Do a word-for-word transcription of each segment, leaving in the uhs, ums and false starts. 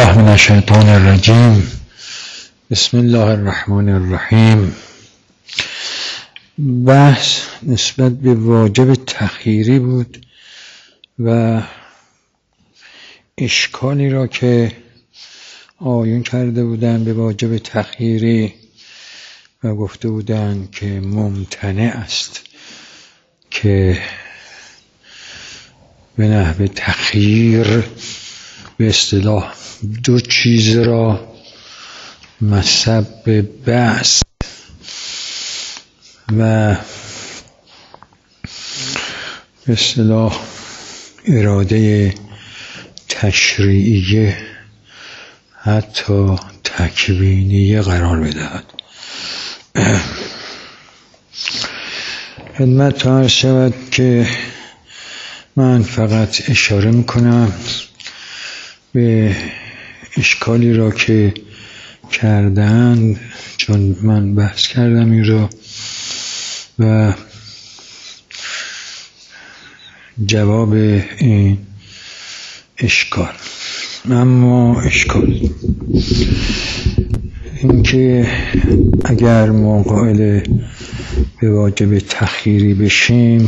بالله من الشیطان الرجیم. بسم الله الرحمن الرحیم. بحث نسبت به واجب تخییری بود و اشکالی را که آیون کرده بودند به واجب تخییری و گفته بودند که ممتنع است که به نحو تخییر به اصطلاح دو چیز را مصب به بحث و به اصطلاح اراده تشریعیه حتی تکوینیه قرار بدهد. خدمت عرض شود که من فقط اشاره میکنم به اشکالی را که کردند، چون من بحث کردم این را و جواب این اشکال. اما اشکال این که اگر ما قائل به واجب تخییری بشیم،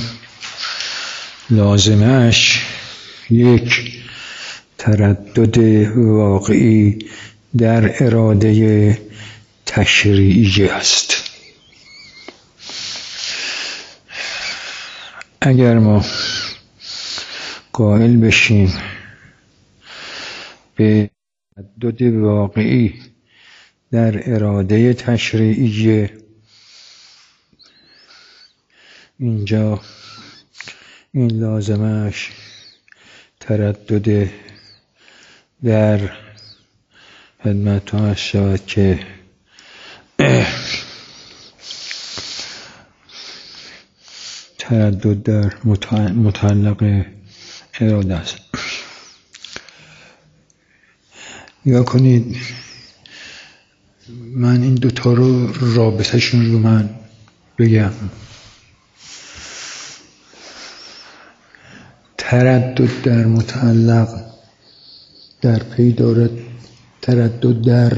لازمش یک تردد واقعی در اراده تشریعی است. اگر ما قائل بشیم به تردد واقعی در اراده تشریعی، اینجا این لازمش تردد در خدمت ها شود که تردد در متعلق اراده است. نگاه کنید، من این دوتا رو رابطهشون رو من بگم. تردد در متعلق در پی دارد تردد در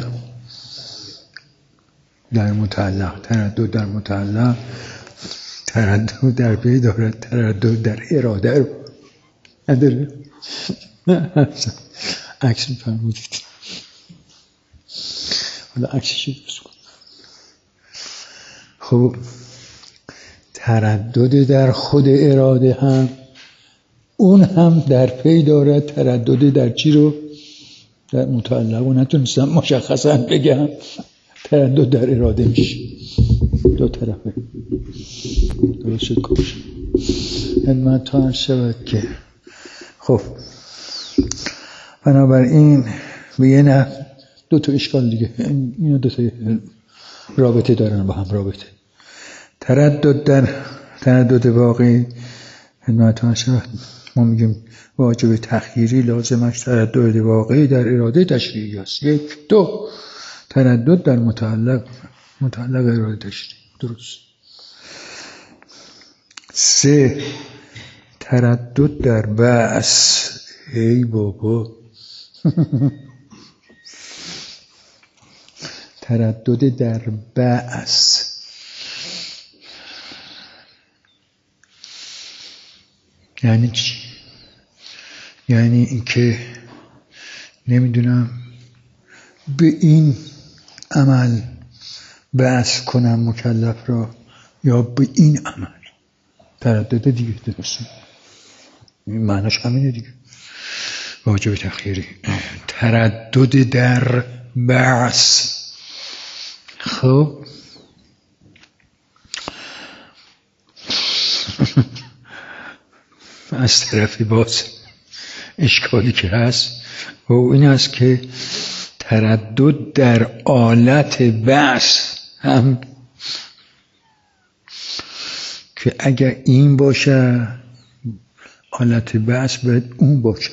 در متعلق تردد در متعلق تردد در پی دارد تردد در اراده رو نداره. عکس می‌فرمودید، حالا عکسش درست کن. خب تردد در خود اراده هم اون هم در پی دارد تردد در چی رو؟ در متعلق. و نتونستم مشخصا بگم تردد در اراده میشه. دو طرفه درست شد کارش. من تا عرض شود که خب بنابراین به یه نه دو تا اشکال دیگه، اینا دو تا رابطه دارن با هم. رابطه تردد در تردد واقعی خدمت عرض شود ما میگیم واجب تخییری لازمش تردد واقعی در اراده تشریعی است. یک. دو تردد در متعلق متعلق اراده تشریعی. درست. سه تردد در بحث. ای بابا تردد در بحث یعنی چی؟ یعنی اینکه نمیدونم به این عمل بحث کنم مکلف را یا به این عمل. تردد دیگه. درسته، این معناش همینه دیگه. واجب تخییری تردد در بحث. خب از طرفی باز اشکالی که هست و این است که تردد در آلت بحث هم که اگر این باشه آلت بحث باید اون باشه.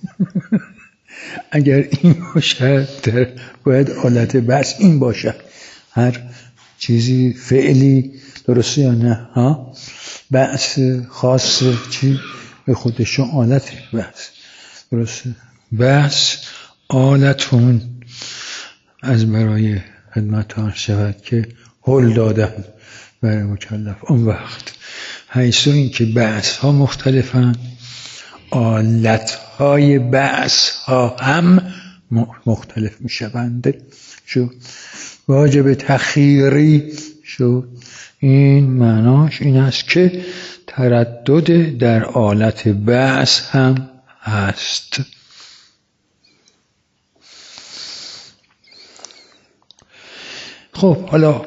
اگر این باشه باید آلت بحث این باشه. هر چیزی فعلی درسته یا نه؟ ها بحث خاص چی به خودشون آلت بحث. درسته؟ بحث آلتون از برای خدمتان شود که هل دادن برای مکلف. اون وقت حیث این که بحث ها مختلفن، آلت های بحث ها هم مختلف می شوند. شو واجب تخییری شو این معناش این است که تردد در آلت بحث هم هست. خب حالا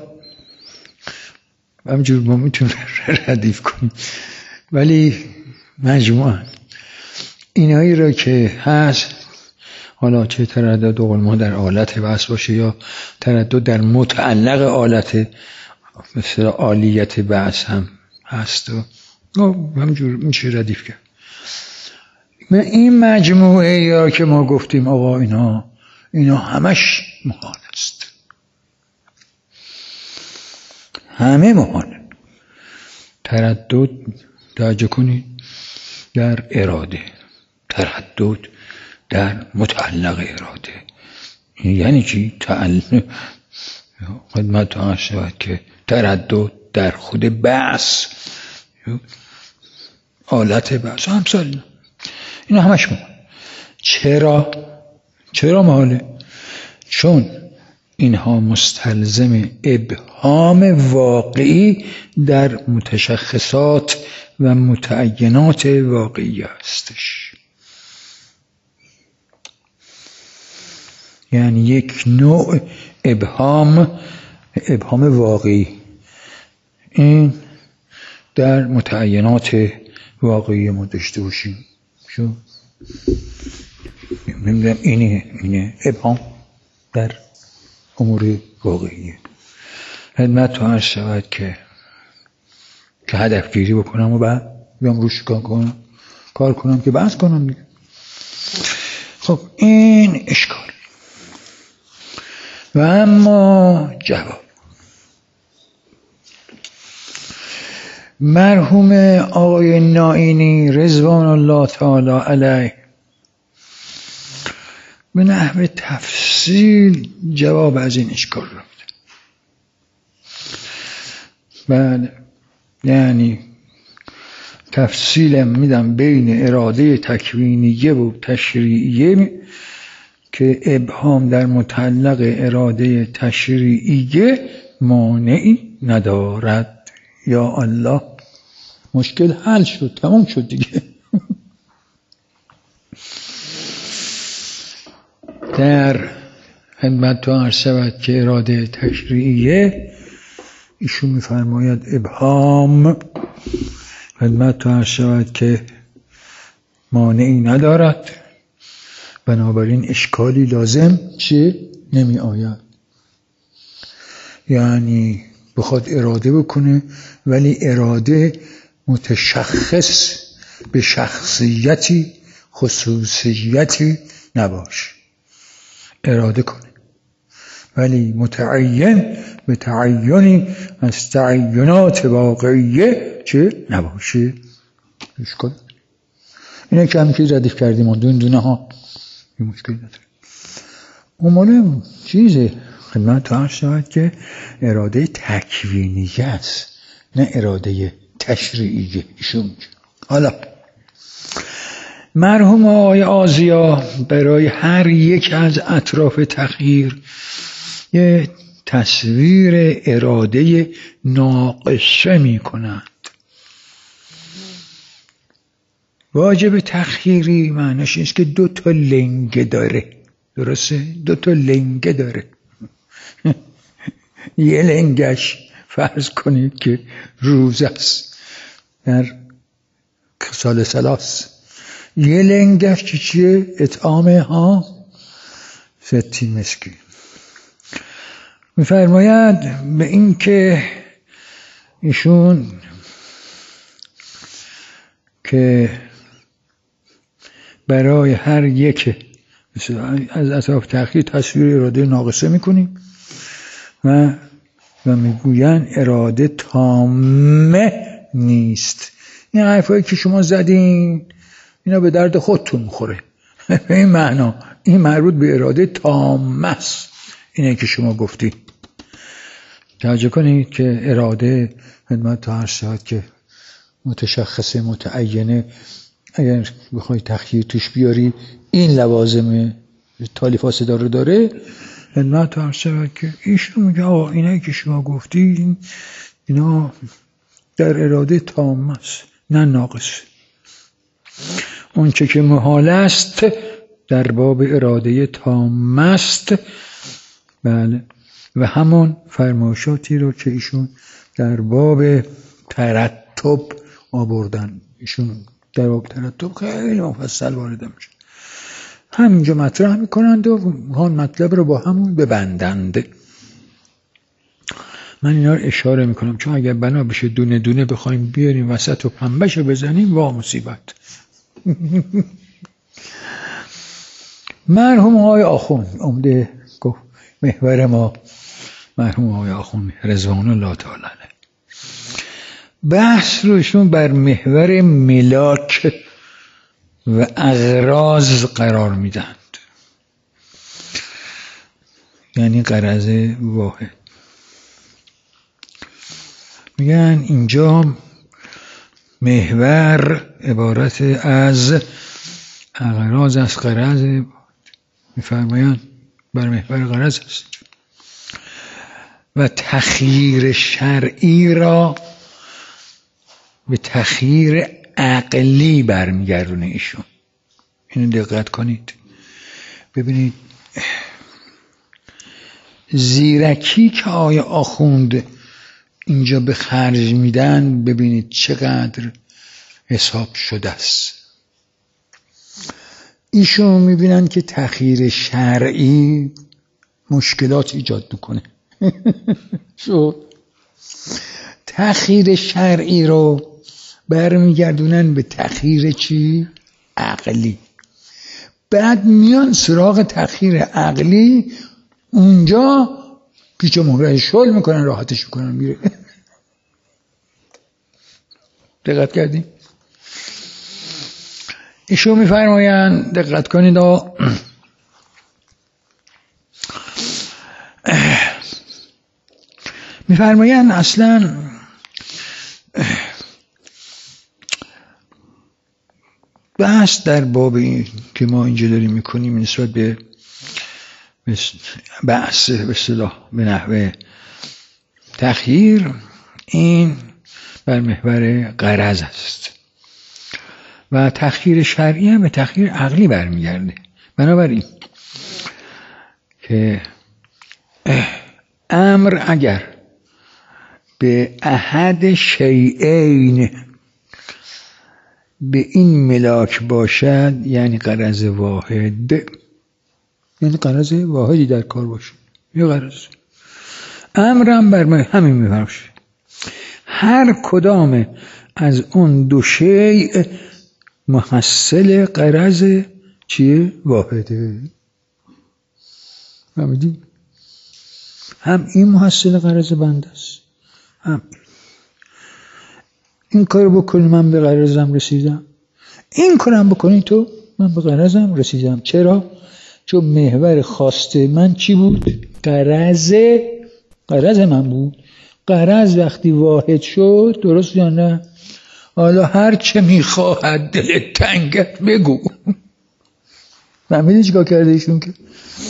همجور ما میتونیم ردیف کنیم، ولی مجموعاً اینایی را که هست، حالا چه تردد قول ما در آلت بحث باشه یا تردد در متعلق آلت مثل آلیت بحث هم هست و همجور میشه ردیف کرد. این مجموعه یا که ما گفتیم آقا اینا اینا همش محال است، همه محال. تردد توجه کنید در اراده، تردد در متعلق اراده. یعنی چی؟ تعلق خدمت ها شود که تردد در خود بحث، آلت بحث و همسال اینا همش محال. چرا؟ چرا محاله؟ چون اینها مستلزم ابهام واقعی در متشخصات و متعینات واقعی هستش. یعنی یک نوع ابهام ابهام واقعی این در متعینات واقعی ما داشته باشیم. شو می‌دونم اینه اینه ابهام در امور واقعیه. خدمت تو عرض شود که که هدف گیری بکنم و بعد بیام روش کار کنم کار کنم که بحث کنم دیگه. خب این اشکال. و اما جواب مرحوم آقای نائینی رضوان الله تعالی علیه به نحو تفصیل جواب از این اشکال رو میده. بله، یعنی تفصیل میدم بین اراده تکوینیه و تشریعیه که ابهام در متعلق اراده تشریعیه مانعی ندارد. یا الله، مشکل حل شد، تمام شد دیگه. در خدمت تو عرض شود که اراده تشریعیه ایشون میفرماید ابهام خدمت تو عرض شود که مانعی ندارد، بنابراین اشکالی لازم چه نمی آید. یعنی بخواد اراده بکنه ولی اراده متشخص به شخصیتی خصوصیتی نباشه، اراده کنه ولی متعین به تعینی از تعینات واقعیه چه نباشه. اشکال اینه که همیشه ردیف کردیم دون دونه ها این مشکل نداره. اون ماله چیزه خدمت تو عرض شود که اراده تکوینیه است، نه اراده تشریعیه. ایشون حالا مرحوم آقای آزیا برای هر یک از اطراف تغییر یه تصویر اراده ناقصه می کنند. واجب تخییری معنیش اینست که دو تا لنگه داره، درسته؟ دو تا لنگه داره. یه لنگش فرض کنید که روز است در سال سلاس، یه لنگش که چیه؟ اطعامه ها ستی مسکین. میفرماید به این که ایشون که برای هر یک از اطراف تحقیق تصویر اراده ناقصه میکنیم و و میگوین اراده تامه نیست. این حرفایی که شما زدین اینا به درد خودتون میخوره. به این معنا این مربوط به اراده تامه است. اینه که شما گفتید. توجه کنید که اراده خدمت تا هر شد که متشخصه متعینه، اگر بخوای تخییر توش بیاری این لوازم تالی فاسده رو داره، خدمت تا هر شد که ایشون میگه آقا اینه که شما گفتید اینا در اراده تامه است نه ناقص. اون چه که محال است در باب اراده تامه است. بله. و همون فرمایشاتی رو که ایشون در باب ترتب آوردن، ایشون در باب ترتب خیلی مفصل وارد میشه، همینجا مطرح میکنند و هان مطلب رو با همون ببندند. من اینا رو اشاره میکنم چون اگر بنا بشه دونه دونه بخوایم بیاریم وسط و پنبش رو بزنیم وا مصیبت. مرحوم آقای آخوند عمده گفت محور ما، مرحوم آقای آخوند رضوان الله تعالی علیه، بحث روشون بر محور ملاک و اغراض قرار میدند، یعنی غرض واحد. میگن اینجا محور عبارت از اغراض از غرض، میفرمایند بر محور غرض است و تخییر شرعی را به تخییر عقلی برمیگردونه ایشون. اینو دقت کنید ببینید زیرکی که آیا آخوند اینجا به خرج میدن، ببینید چقدر حساب شده است. ایشون میبینن که تخییر شرعی مشکلات ایجاد میکنه. شو تخییر شرعی رو برمیگردونن به تخییر چی؟ عقلی. بعد میان سراغ تخییر عقلی، اونجا پیچ و مهره شل میکنن، راحتش میکنن میره. دقت کردیم؟ ایشون میفرمایند دقت کنید و میفرمایند اصلا بحث در بابی که ما اینجا داریم میکنیم نسبت به بحث به اصطلاح به نحوه تخییر، این بر محور غرض است و تخییر شرعی هم به تخییر عقلی برمیگرده. بنابراین که امر اگر به احد شیئین به این ملاک باشد، یعنی غرض واحد، یعنی غرض واحدی در کار باشه، یه غرض امرم بر همین میفرماشه. هر کدام از اون دو شیء محصل غرض چیه؟ واحده. فهمیدی؟ هم این محصل غرض بنده است، هم این کار بکنی من به غرضم رسیدم، این کارم بکنی تو من به غرضم رسیدم. چرا؟ چون محور خواسته من چی بود؟ غرض غرض من بود. غرض وقتی واحد شد، درست یا نه؟ حالا هر چه میخواهد دلت تنگت بگو. فهمیدی چیکار کرده ایشون؟ که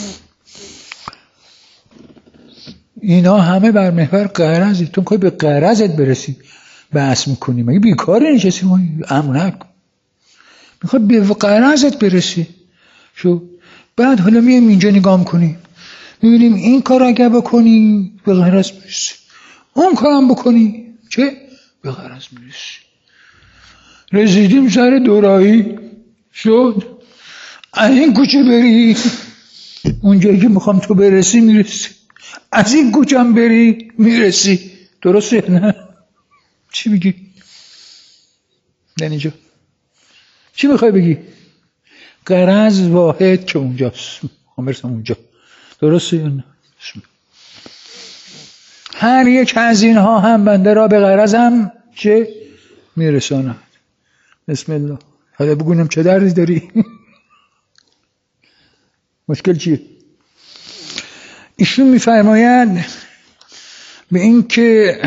اینا همه بر محور غرضی. تو میخوای به غرضت برسی بحث میکنی، مگه بیکاره نشستی؟ امر نکن، میخوای به غرضت برسی. شو بعد حالا میایم اینجا نگاه میکنیم میبینیم این کار اگر بکنی به غرض میرسی، اون کارم بکنی چه؟ به غرض میرسی. رسیدیم سر دوراهی شد، از این کوچه بری اونجایی که میخوام تو برسی میرسی، از این کوچم بری میرسی. درسته نه؟ چی میگی؟ اینجا چی میخوای بگی؟ غرض واحد که اونجاست، هم برسم اونجا. درسته یا نه؟ هر یک از اینها هم بنده را به غرضم چه میرساند. بسم الله. حالا بگونم چه دردی داری؟ مشکل چیه؟ ایشون میفرماید به این که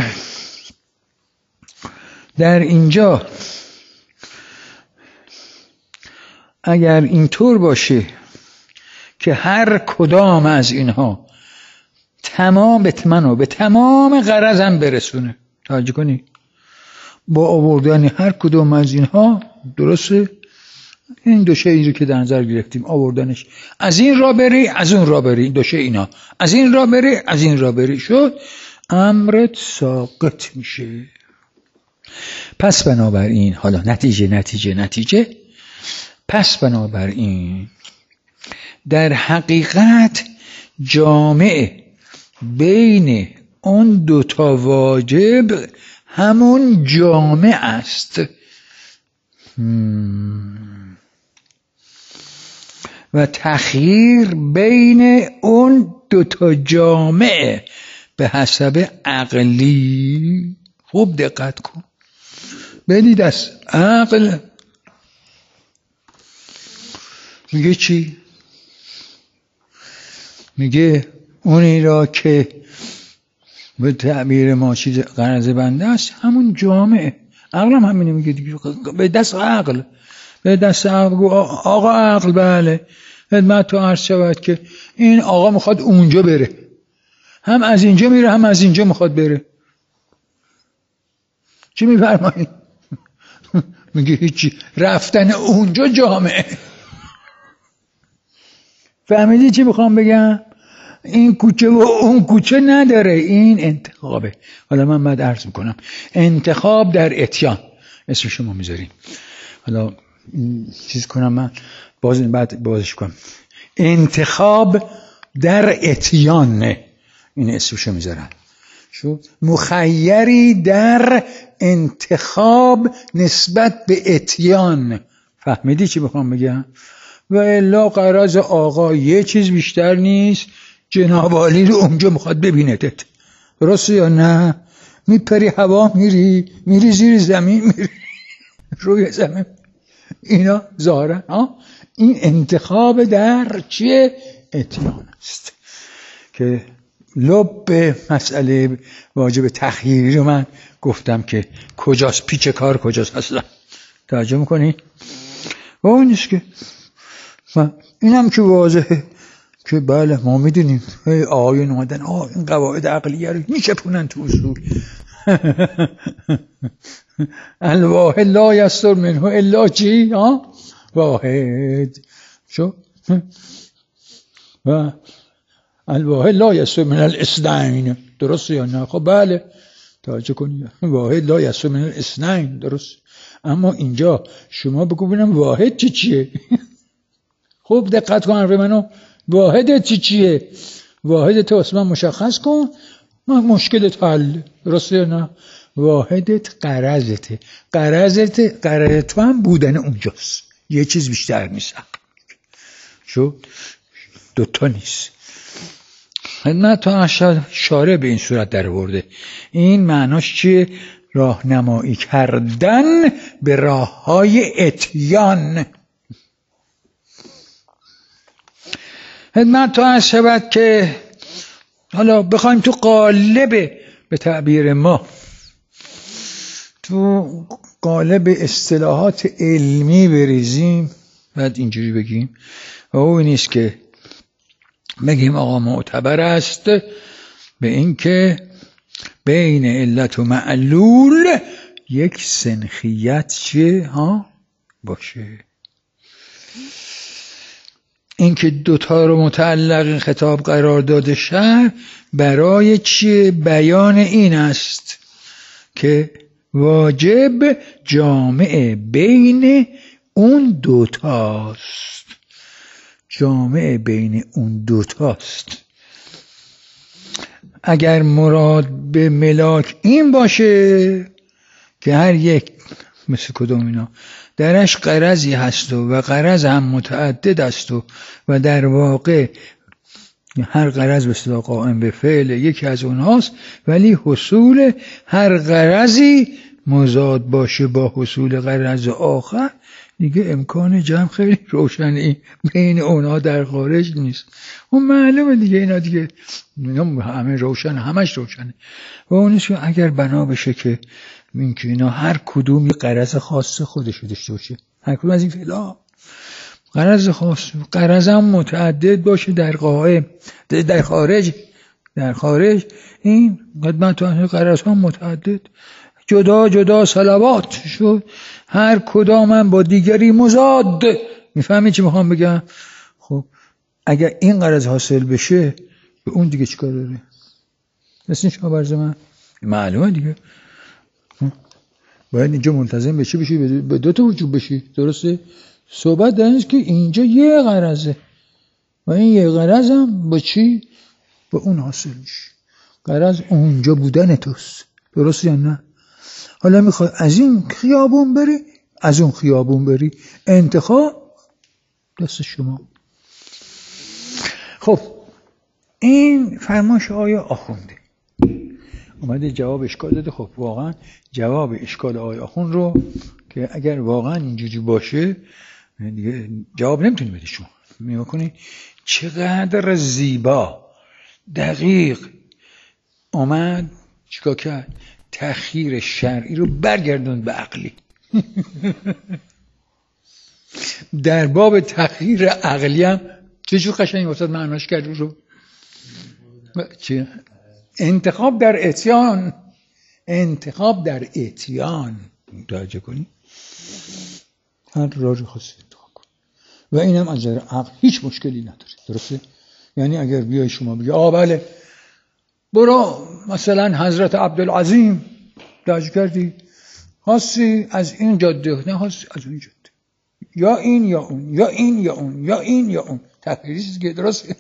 در اینجا اگر اینطور باشه که هر کدام از اینها تمام به منو به تمام غرضم برسونه، توجه کنی، با آوردن هر کدام از اینها، درسته؟ این دو شیء رو که در نظر گرفتیم آوردنش، از این را بری از اون را بری، دو شیء اینا، از این را بری از این را بری، شد امرت ساقط میشه. پس بنابراین حالا نتیجه نتیجه نتیجه پس بنابراین در حقیقت جامع بین اون دوتا واجب همون جامع است و تخییر بین اون دوتا جامع به حسب عقلی. خوب دقت کن، بدید از عقل میگه چی؟ میگه اونی را که به تعبیر ما چیز غرض بنده است همون جامعه. عقل هم همینه میگه دیگه، به دست عقل، به دست عقل. آقا عقل بله خدمت تو عرض شود که این آقا میخواد اونجا بره، هم از اینجا میره هم از اینجا میخواد بره. چی میفرمایی؟ میگه هیچی، رفتن اونجا جامعه. فهمیدی چی میخوام بگم؟ این کوچه و اون کوچه نداره، این انتخابه. حالا من بعد عرض میکنم انتخاب در اتیان اسم شما میذاریم. حالا چیز کنم من باز بعد بازش کنم. انتخاب در اتیان این اسمشو میذارن. شو مخیری در انتخاب نسبت به اتیان. فهمیدی چی بخوام بگم؟ و الا غرض آقا یه چیز بیشتر نیست، جناب عالی رو اونجا میخواد ببینتت، درسته یا نه؟ میپری هوا میری، میری زیر زمین، میری روی زمین، اینا ظاهرا این انتخاب در چیه؟ اتیان است که لب مسئله واجب تخییری رو من گفتم که کجاست، پیچ کار کجاست اصلا. توجه میکنی؟ و اون نیست که اینم که واضحه که بله ما میدونیم آقایون اومدن آه این قواعد عقلیه رو میچپونن تو اصول. الواحد لا یستر منه الا چی؟ ها واحد شو و الواحد لا یستر من الاثنین، درست یا نه؟ خب بله توجه کنید، واحد لا یستر من الاثنین، درست. اما اینجا شما بگو ببینم واحد چی چیه؟ خوب دقت کن حرف منو، واحد چی چیه؟ واحد تو اصلا مشخص کن، مشکلت حل، درسته یا نه؟ واحدت غرضته، غرضت غرض تو هم بودن اونجاست، یه چیز بیشتر نیست. شو دوتا نیست. خدمت تو اشاره به این صورت در آورده. این معناش چیه؟ راهنمایی کردن به راههای اتیان. خدمت تو عرض شود که حالا بخوایم تو قالب به تعبیر ما تو قالب اصطلاحات علمی بریزیم، بعد اینجوری بگیم و او نیست که بگیم آقا معتبر است به این که بین علت و معلول یک سنخیت چیه ها باشه. این که دوتا رو متعلق خطاب قرار داده شد برای چیه؟ بیان این است که واجب جامع بین اون دوتاست، جامع بین اون دوتاست. اگر مراد به ملاک این باشه که هر یک مثل کدوم اینا درش غرضی هست و غرض هم متعدد است و و در واقع هر غرض به اصطلاح قائم به فعل یکی از اونهاست، ولی حصول هر غرضی مضاد باشه با حصول غرض آخر، دیگه امکان جمع خیلی روشنه بین اونا در خارج نیست. اون معلومه دیگه اینا دیگه همه روشن، همش روشنه. و اونیست که اگر بنا بشه که این که اینا هر کدوم یه غرض خاص خودشو داشته باشه، هر کدوم از این فعلا غرض خاص، غرض هم متعدد باشه در قائم، در خارج، در خارج این خدمت تو غرض ها متعدد، جدا جدا صلوات شد، هر کدام هم با دیگری مضاد. میفهمی چی میخوام بگم؟ خب اگر این غرض حاصل بشه به اون دیگه چیکار داره؟ مثل شما برز من معلومه دیگه باید اینجا ملتزم بشی بشی به دو تا وجوب بشی. درسته؟ صحبت در اینست که اینجا یه غرضه و این یه غرض هم با چی؟ با اون حاصل میشه. غرض اونجا بودن توست. درست یا نه؟ حالا میخوای از این خیابون بری از اون خیابون بری، انتخاب دست شما. خب این فرمایش آیه آخونده اومده جواب اشکال داده. خب واقعا جواب اشکال آیه آخوند رو که اگر واقعا اینجوری باشه دیگه جواب نمیتونی بدی. شما میگه کنی چقدر زیبا دقیق اومد چیکار کرد؟ تأخیر شرعی رو برگردوند به عقلی. در باب تأخیر عقلی هم چجور قشنگ واسه معناش کرد رو؟ چه؟ انتخاب در اتیان، انتخاب در اتیان متوجه کنی؟ هر راهی خواستی انتخاب کن و اینم از نظر عقل هیچ مشکلی نداره. درسته؟ یعنی اگر بیای شما بگی آه بله برو مثلا حضرت عبدالعظیم داج کردی، خاصی از این جاده نه خاصی از اون جاده، یا این یا اون، یا این یا اون، یا این یا اون، تحریریست که درسته.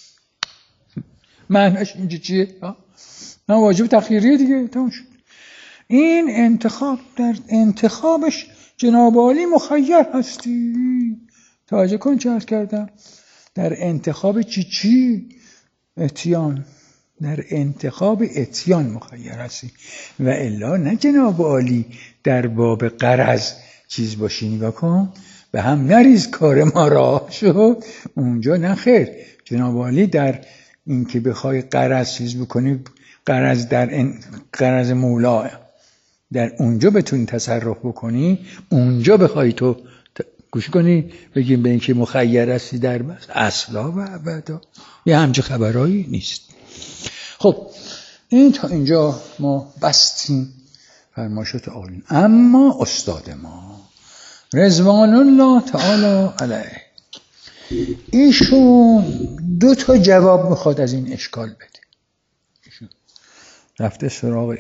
معنیش اینجا چیه؟ نه واجب تخییریه دیگه، تمام شد. این انتخاب، در انتخابش جناب عالی مخیر هستی. توجه کن چه عرض کردم؟ در انتخاب چی چی؟ اتیان. در انتخاب اتیان مخیر هستی و الا نه جناب عالی در باب غرض چیز باشی. نگاه کن به هم نریز کار ما را شد اونجا. نه خیر، جناب عالی در این که بخوای غرض چیز بکنی، غرض در غرض مولا در اونجا بتونی تصرف بکنی، اونجا بخوای تو گوش کنی بگیم به این که مخیر هستی در بس اصلا و ابدا یه همچه خبرهایی نیست. خب این تا اینجا ما بستیم فرمایشات آقایون. اما استاد ما رضوان الله تعالی علیه ایشون دو تا جواب میخواد از این اشکال بده. ایشون رفته سراغ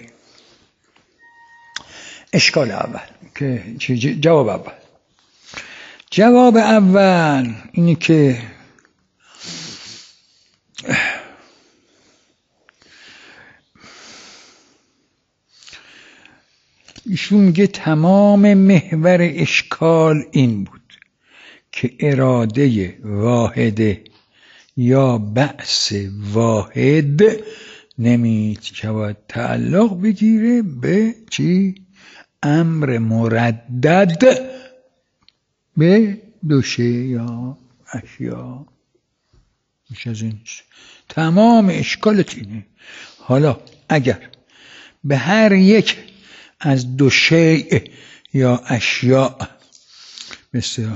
اشکال اول که جواب اول جواب اول اینه که ایشون میگه تمام محور اشکال این بود که اراده واحده یا بأس واحد نمیتواند تعلق بگیره به چی؟ امر مردد به دو شی یا اشیا. میشه از این تمام اشکالت اینه. حالا اگر به هر یک از دو شیء یا اشیاء مثل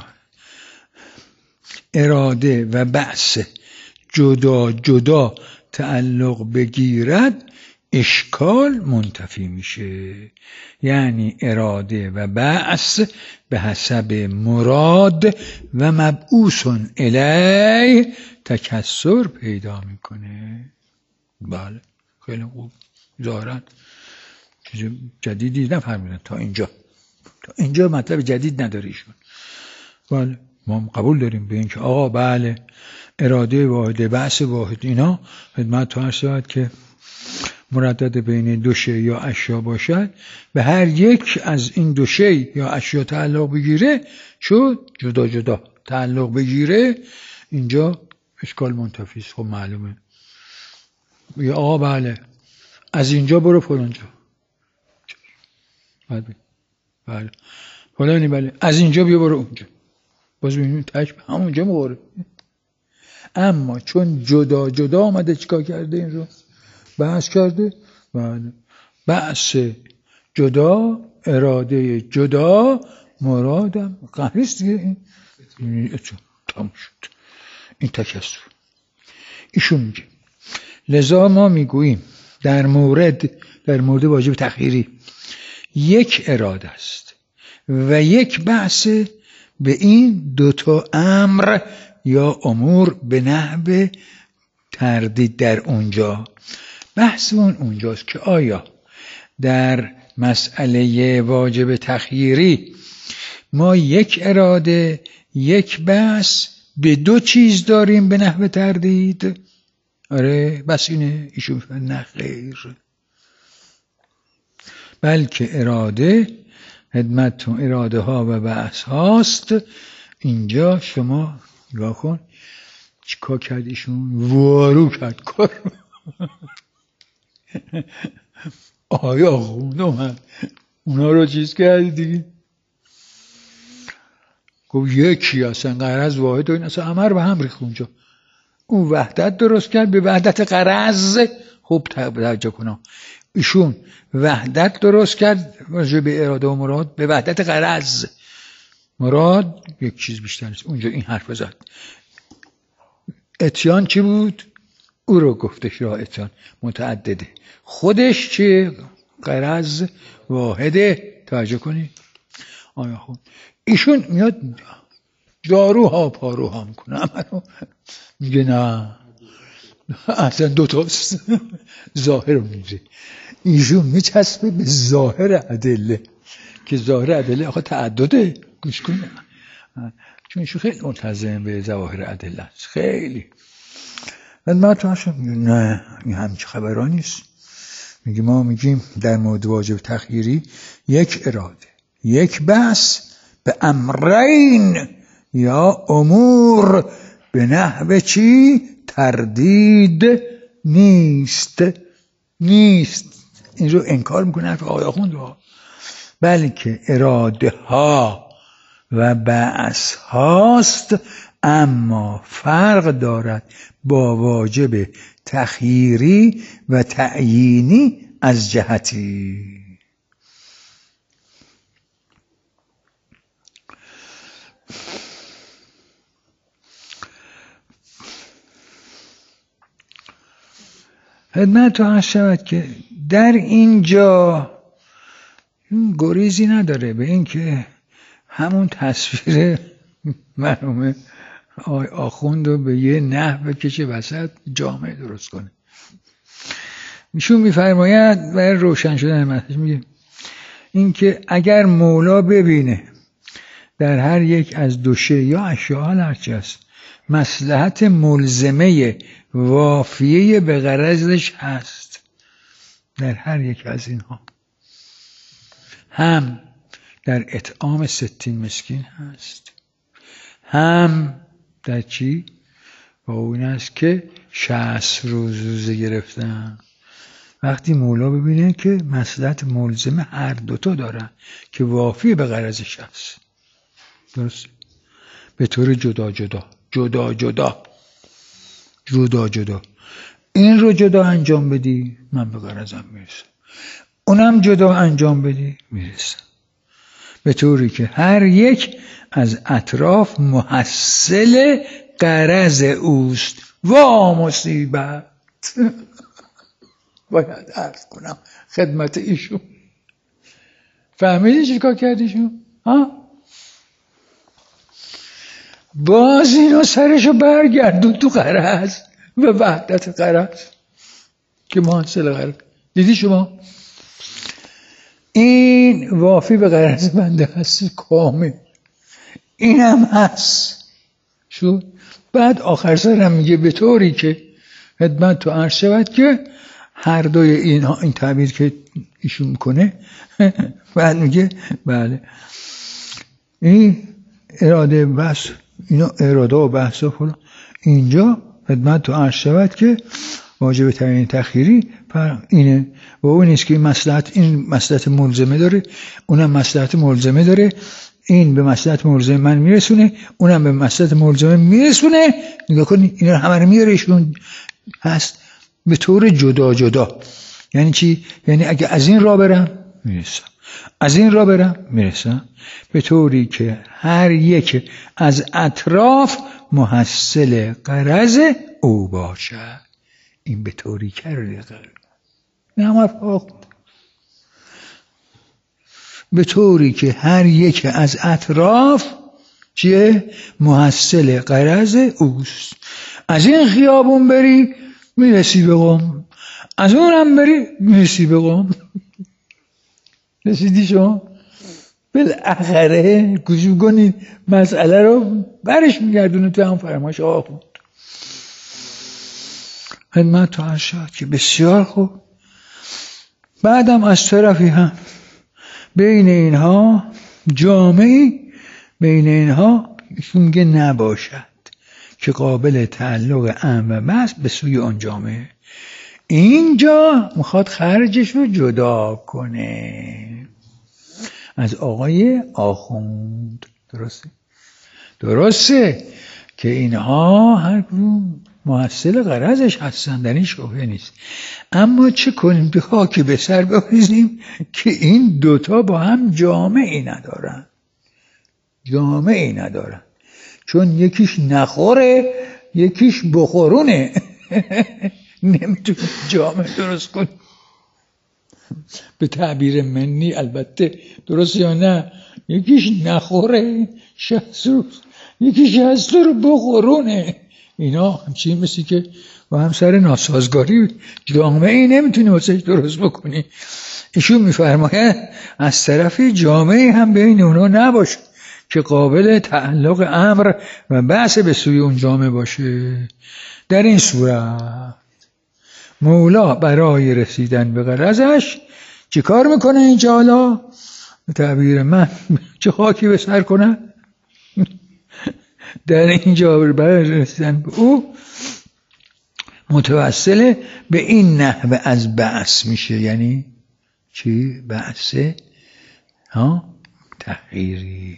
اراده و بأس جدا جدا تعلق بگیرد اشکال منتفی میشه. یعنی اراده و بأس به حسب مراد و مبعوث الیه تکثر پیدا میکنه. بله خیلی خوب، ظاهرا چیز جدیدی نفهمیدن تا اینجا. تا اینجا مطلب جدید نداره ایشون. بله ما قبول داریم به این که آقا بله اراده واحده بحث واحد اینا خدمت تو هر ساعت که مردد بین دو شی یا اشیا باشد به هر یک از این دو شی یا اشیا تعلق بگیره شد جدا جدا تعلق بگیره اینجا اشکال منتفی است. خب معلومه یا آقا بله از اینجا برو فلانجا. بله بله فلانی بله از اینجا بیا برو اونجا، باز ببینیم تاش به همونجا میخوره. اما چون جدا جدا آمده چیکار کرده؟ این رو بحث کرده. بله بحث جدا، اراده جدا، مرادم قهریست دیگه. این تموم شد این تکسر. ایشون میگه لذا ما میگوییم در مورد در مورد واجب تخییری یک اراده است و یک بحث به این دوتا امر یا امور به نحو تردید در اونجا. بحثمون اونجاست که آیا در مسئله واجب تخییری ما یک اراده یک بحث به دو چیز داریم به نحو تردید؟ آره بس اینه. ایشون نه خیر، بلکه اراده خدمتتون اراده ها و بحث هاست. اینجا شما نگاه کن چیکار کرد ایشون؟ وارو کرد کار. آیا خونده من اونا رو چیز کردی دیگه؟ گفت یکی اصلا غرض واحد و این اصلا همه رو به هم ریخت اونجا. اون وحدت درست کرد به وحدت غرض. خوب توجه کنم، ایشون وحدت درست کرد راجع به اراده و مراد به وحدت غرض. مراد یک چیز بیشتر نیست. اونجا این حرف زد. اتیان چی بود؟ او رو گفتش را اتیان متعدده، خودش چه؟ غرض واحده. توجه کنی آیا خود ایشون میاد جاروها پاروها میکنه اما میگه نه اصلا دوتاست. ظاهر رو میگه ایشون میچسبه به ظاهر ادله که ظاهر ادله آخه تعدده. گوش کنه چون ایشون خیلی منتظم به ظواهر ادله است خیلی. من ما تو هاشم میگه نه این همچه خبرها نیست. میگه ما میگیم در مورد واجب تخییری یک اراده یک بحث به امرین یا امور به نحو چی؟ تردید نیست. نیست این رو انکار میکنه حرف آقای آخوند ها. بلکه اراده ها و بحث هاست، اما فرق دارد با واجب تخییری و تعیینی از جهتی. خدمت تو عرض شود که در اینجا گریزی نداره به این که همون تصویر مرحوم آقای آخوند رو به یه نحو بکشه وسط جامعه درست کنه. ایشون میفرماید برای روشن شدن مطلب میگه این که اگر مولا ببینه در هر یک از دو شی یا اشیاء هرچی است مصلحت ملزمه وافیه به غرضش هست، در هر یک از اینها هم در اطعام ستین مسکین هست، هم در چی؟ با اون است که شصت روز روزه گرفتن. وقتی مولا ببینه که مصلحت ملزمه هر دوتا دارن که وافی به غرضش هست، درست؟ به طور جدا جدا جدا جدا جدا جدا این رو جدا انجام بدی من به غرضم میرسم، اونم جدا انجام بدی میرسم، به طوری که هر یک از اطراف محصل غرض اوست. وا مصیبت. باید عرض کنم خدمت ایشون. فهمیدی چی کار کردیشون؟ ها؟ باز اینو سرشو برگردون تو غرض و وحدت غرض که محصل غرض. دیدی شما؟ این وافی به غرض بنده هست کامل، این هم هست شد. بعد آخر سرم میگه به طوری که خدمت تو عرض شود که هر دوی اینها این تعبیر که ایشون میکنه بعد میگه بله این اراده بحث اینا اراده و بحث و فلان اینجا خدمت تو عرض شود که واجب تعیین تخییری اینه و اون نیست که این مصلحت این مصلحت ملزمه داره، اونم مصلحت ملزمه داره، این به مصلحت ملزمه من میرسونه، اونم به مصلحت ملزمه میرسونه. نگاه کنید اینا همه رو میاره ایشون هست به طور جدا جدا. یعنی چی؟ یعنی اگه از این راه برم میرسم، از این راه برم میرسم، به طوری که هر یک از اطراف محصل غرض او باشد. این به طوری کرده نه همه به طوری که هر یک از اطراف چیه؟ محصل غرض اوست. از این خیابون بری میرسی به قم، از اونم بری میرسی به قم. رسیدی شما؟ بالاخره گوش کنید مسئله رو برش میگردونه تو هم فرمایش آقا بود. خدمت تو عرض شد که بسیار خوب. بعدم از طرفی هم بین اینها جامعی بین اینها میگه نباشد که قابل تعلق امر بس به سوی آن جامعه. اینجا میخواد خرجش رو جدا کنه از آقای آخوند. درسته؟ درسته که اینها هر کدوم محصل غرضش هستن، در این شبهه نیست. اما چه کنیم؟ دو خاکی به سر بریزیم که این دوتا با هم جامعی ندارن، جامعی ندارن، چون یکیش نخوره یکیش بخورونه. نمیتونه جامعه درست کنه به تعبیر منی. البته درست یا نه؟ یکیش نخوره شهست رو، یکیش هست رو بخورونه. اینا همچین مثل که با هم سر ناسازگاری جامعه نمیتونی واسه درست بکنی. ایشون میفرماید از طرفی جامعه هم بین اونا نباشه که قابل تعلق امر و بحث به سوی اون جامعه باشه. در این صورت مولا برای رسیدن به غرضش چه کار میکنه اینجا؟ حالا به تعبیر من چه خاکی به سر کنه؟ در اینجا برای رسیدن به او متوسل به این نحوه از بحث میشه. یعنی چی؟ بحث ها تغییری.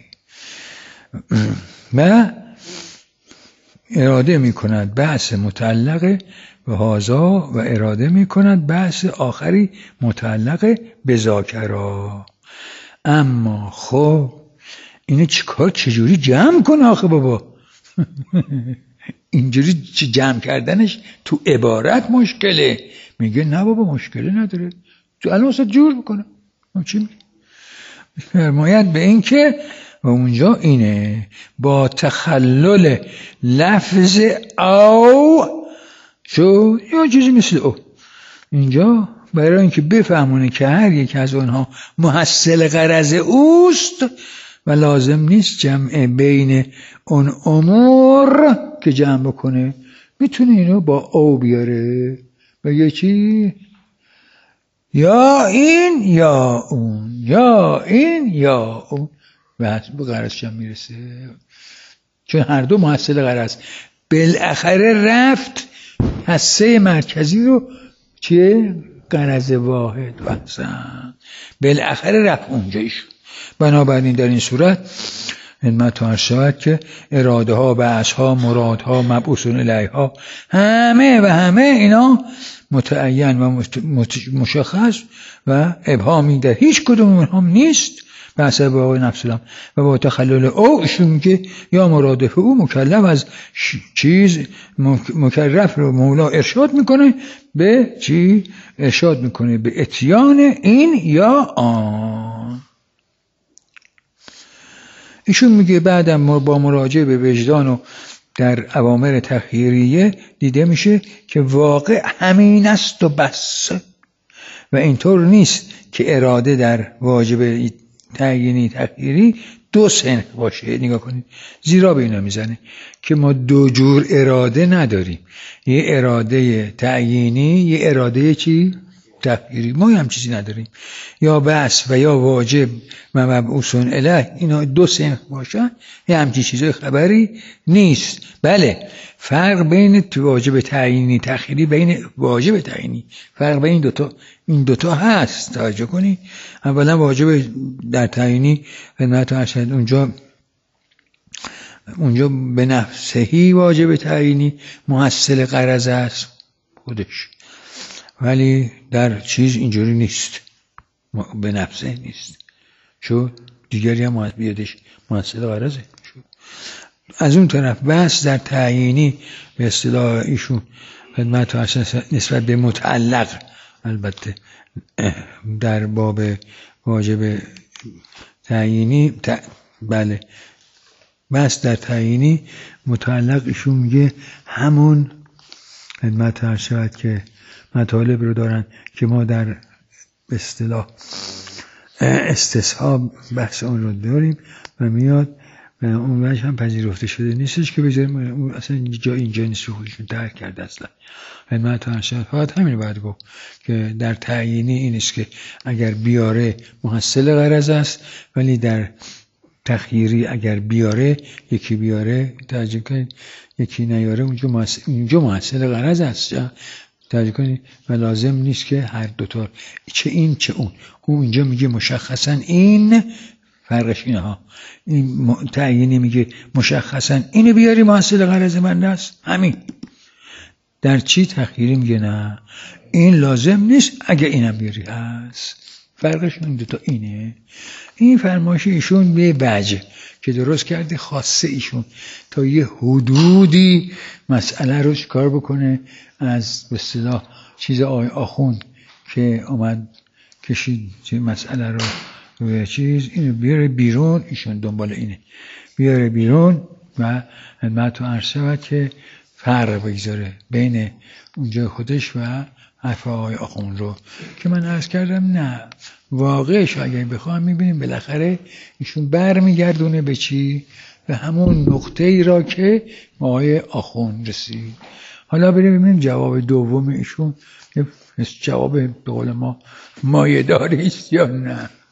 و اراده میکند بحث متعلق به هازا و اراده میکند بحث آخری متعلق به ذاکرا. اما خب اینه چیکار چجوری جمع کنه آخه بابا؟ اینجوری جمع کردنش تو عبارت مشکله. میگه نه بابا مشکله نداره، تو الان واسه جور میکنه. چی میگه؟ فرماید به این که و اونجا اینه با تخلل لفظ او شو یا چیزی مثل او. اینجا برای اینکه بفهمونه که هر یک از اونها محصل غرض اوست و لازم نیست جمع بین اون امور که جمع بکنه، میتونه اینو با او بیاره. بگه چی؟ یا این یا اون، یا این یا اون، و به غرضش هم میرسه، چون هر دو محصل غرض. بالاخره رفت حصه مرکزی رو چیه؟ غرض واحد و حسن. بالاخره رفت اونجایشون. بنابراین در این صورت خدمت عرض شود که اراده ها، بحث ها، مراد ها، مبعوثون الیه ها، همه و همه اینا متعین و مشخص و ابهامی در هیچ کدوم اونها نیست. بحث با آقای نفسلام و با تخلل او ایشون که یا مرادف او مکلف از چیز مکرف رو مولا ارشاد میکنه به چی؟ ارشاد میکنه به اتیان این یا آن. ایشون میگه بعدم با مراجعه به وجدان و در اوامر تخییریه دیده میشه که واقع همین است و بس، و اینطور نیست که اراده در واجب تعیینی تخییری دو صنف باشه. نگاه کنید زیرا به اینا میزنه که ما دو جور اراده نداریم، یه اراده تعیینی، یه اراده چی؟ تغییری ما هم چیزی نداریم، یا بس و یا واجب و مبعوث الیه، اینا دو صنف باشن یه همچین چیزای خبری نیست. بله فرق بین واجب تعیینی تأخیری، بین واجب تعیینی فرق بین این دوتا این دوتا هست. توجه کنی اولا واجب در تعیینی خدمت ارشد اونجا اونجا به نفسهی واجب تعیینی محصل غرض است خودش، ولی در چیز اینجوری نیست، به نفسه نیست، چون دیگری هم بیادش محصل غرضه. از اون طرف بس در تعیینی به اصطلاح ایشون خدمت ارشد نسبت به متعلق، البته در باب واجب تعیینی ت... بله بس در تعیینی متعلق ایشون میگه همون خدمت عرض شود که مطالب رو دارن که ما در به اصطلاح استصحاب بحث اون رو داریم و میاد و اون وجه هم پذیرفته شده نیستش که بذاریم اصلا اینجا اینجا نیست رو خودشون ترک کرده اصلا. خدمت عرض شود فقط همین باید گفت که در تعیینی این است که اگر بیاره محصل غرض است، ولی در تخییری اگر بیاره یکی بیاره توجه کنید یکی نیاره اونجا محصل, اونجا محصل غرض است. توجه کنید و لازم نیست که هر دوتا چه این چه اون. اون اینجا میگه مشخصا این فرقش اینه ها، این تعیینی میگه مشخصا اینو بیاری محصل غرض من است همین. در چی تخییری میگه نه این لازم نیست اگه اینم بیاری هست. فرقش این دوتا اینه. این فرمایش ایشون به بج که درست کرده خاصه ایشون تا یه حدودی مسئله رو کار بکنه از به اصطلاح چیز آی آخوند که آمد کشید چه مسئله رو روی چیز اینو بیاره بیرون. ایشون دنبال اینه بیاره بیرون و خدمت عرض شود که فرق بگذاره بین اونجا خودش و حرف آقای آخوند رو که من عرض کردم نه واقعش اگه بخوام میبینیم بالاخره ایشون بر میگردونه به چی؟ به همون نقطه ای را که آقای آخوند رسید. حالا بریم ببینیم جواب دوم ایشون جواب به قول ما مایه داری است یا نه.